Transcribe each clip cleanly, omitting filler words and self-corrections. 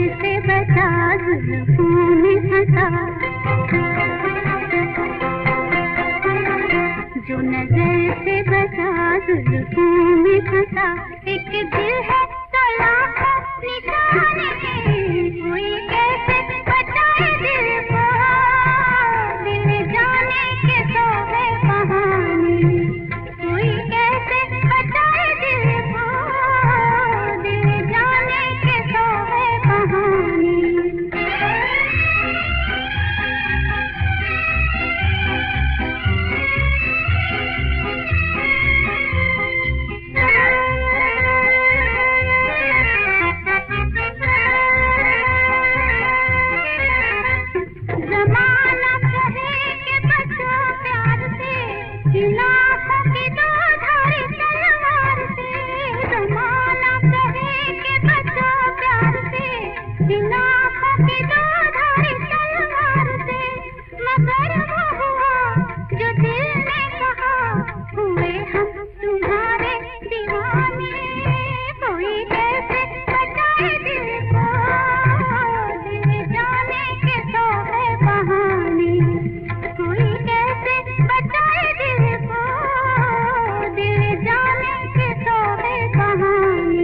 से बचा जुल्फों में फंसा, जो नजर से बचा जुल्फों में फंसा। एक दिल है तो लाखों निशाने, कोई कैसे बचाए दिल को, दिल जाने के तो है बहाने, कोई कैसे बचाए दिल को, दिल जाने के तो है बहाने। ज़माना कहे कि बचो प्यार से, इन आँखों की दो धारी तलवार से। ज़माना कहे कि बचो प्यार से, इन आँखों की दो धारी तलवार से। मगर वो हुआ जो दिल ने कहा, हुए हम तुम्हारे दीवाने, कोई कैसे बचाए दिल को, दिल जाने के तो है बहाने, कोई कैसे बचाए दिल को, दिल जाने के तो है बहाने।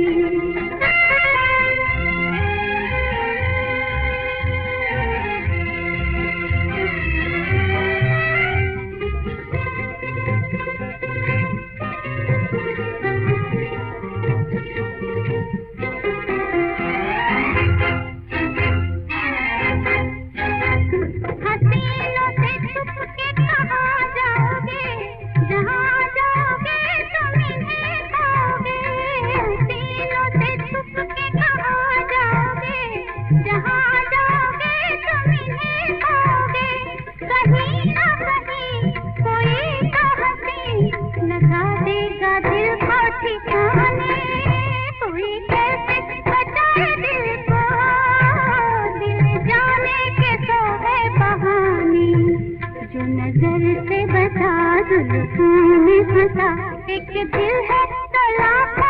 हसीनों से छुप के कहाँ जाओगे, जहाँ जाओगे तुम इन्हें पाओगे। हसीनों से छुप के कहाँ जाओगे, जहाँ जाओगे तुम इन्हें पाओगे। कहीं ना कहीं कोई तो हंसी लगा देगा दिल को ठिकाने, कोई कैसे बचाए दिल को, दिल जाने के तो है बहाने, जो नजर से बचा जुल्फों में फंसा। एक दिल है तो लाखों